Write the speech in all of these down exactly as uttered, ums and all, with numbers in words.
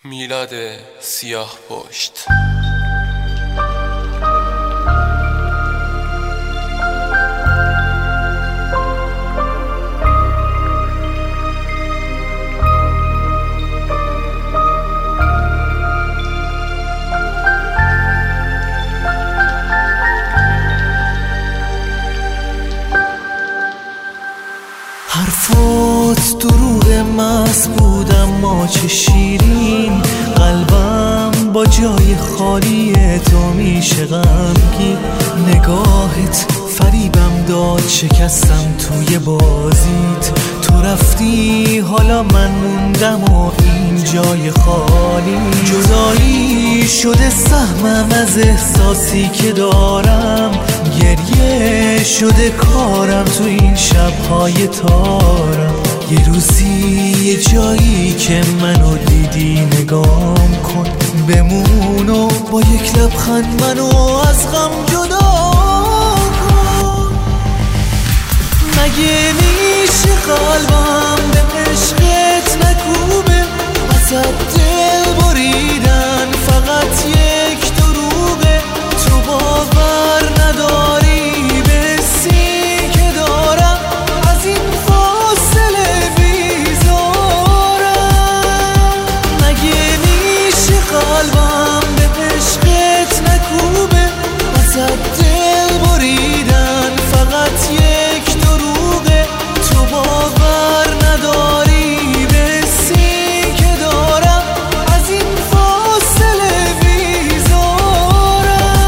میلاد سیاه پشت. حرفات دروغ محض بود اما چه شیرین، قلبم با جای خالی تو میشه غمگین. نگاهت فریبم داد، شکستم توی بازیت. تو رفتی حالا من موندم و این جای خالی. جدایی شده سهمم از احساسی که دارم، گریه شده کارم تو این شب‌های تارم. یه روزی یه جایی که منو دیدی نگام کن، بمون و با یک لبخند منو از غم جدا کن. مگه میشه قلبم به عشقت نکوبه، ازت دل بریدن فقط یک دروغه. تو باور نداری به حسی که دارم، از این فاصله بیزارم. مگه میشه قلبم به عشقت نکوبه، ازت دل بریدن فقط یک دروغه. تو باور نداری به حسی که دارم، از این فاصله بیزارم.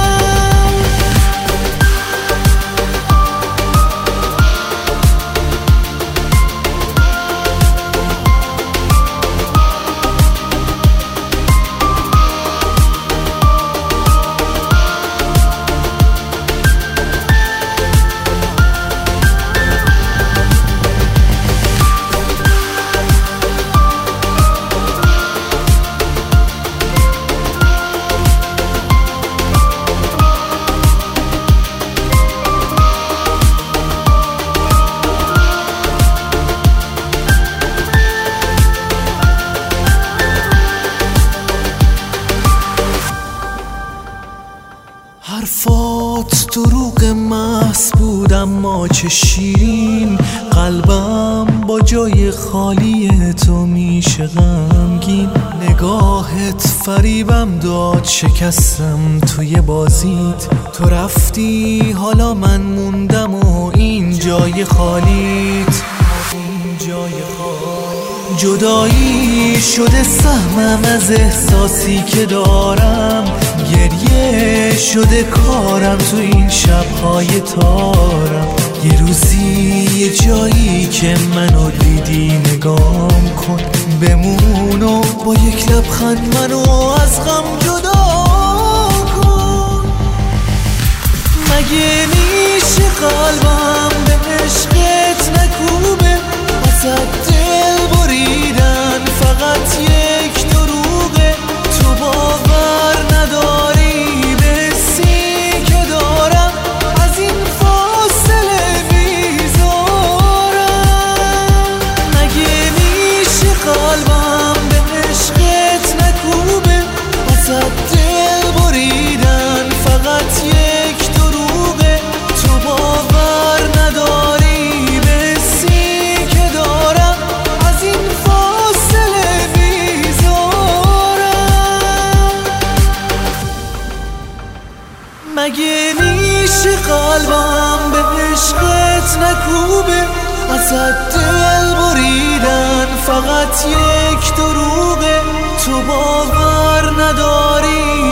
حرفات دروغ محض بود اما چه شیرین، قلبم با جای خالی تو میشه غمگین. نگاهت فریبم داد، شکستم توی بازیت. تو رفتی حالا من موندم و این جای خالیت. این جای خالی. جدایی شده سهمم از احساسی که دارم، گریه شده کارم تو این شب‌های تارم. یه روزی یه جایی که منو دیدی نگام کن، بمون و با یک لبخند منو از غم جدا کن. مگه میشه قلبم به عشقت نکوبه، ازت دل بریدن فقط یک دروغه. تو باور نداری به حسی که دارم، از این فاصله بیزارم. مگه میشه قلبم به عشقت نکوبه، ازت دل بریدن فقط یک دروغه. تو باور نداری به حسی که دارم، از این فاصله بیزارم. مگه میشه قلبم به عشقت نکوبه، ازت دل بریدن فقط یک دروغه. تو باور نداری